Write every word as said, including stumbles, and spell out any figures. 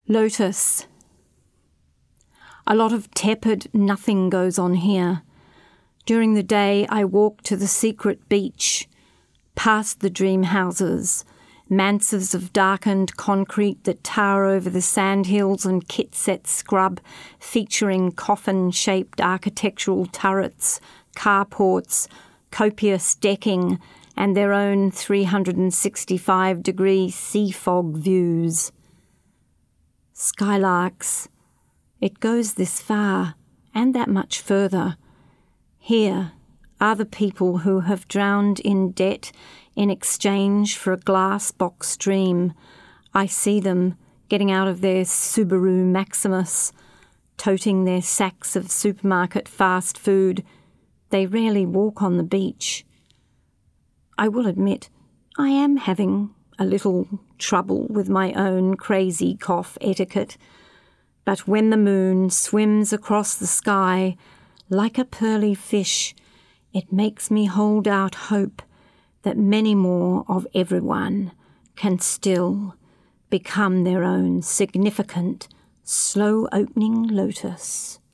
Lotus. A lot of tepid nothing goes on here. During the day I walk to the secret beach, past the dream houses, mansards of darkened concrete that tower over the sandhills and kit-set scrub featuring coffin-shaped architectural turrets, carports, copious decking, and their own three hundred sixty-five degree sea fog views. Skylarks. It goes this far, and that much further. Here are the people who have drowned in debt in exchange for a glass box dream. I see them getting out of their Subaru Maximus, toting their sacks of supermarket fast food. They rarely walk on the beach. I will admit, I am having a little trouble with my own crazy cough etiquette. But when the moon swims across the sky like a pearly fish, it makes me hold out hope that many more of everyone can still become their own significant, slow-opening lotus.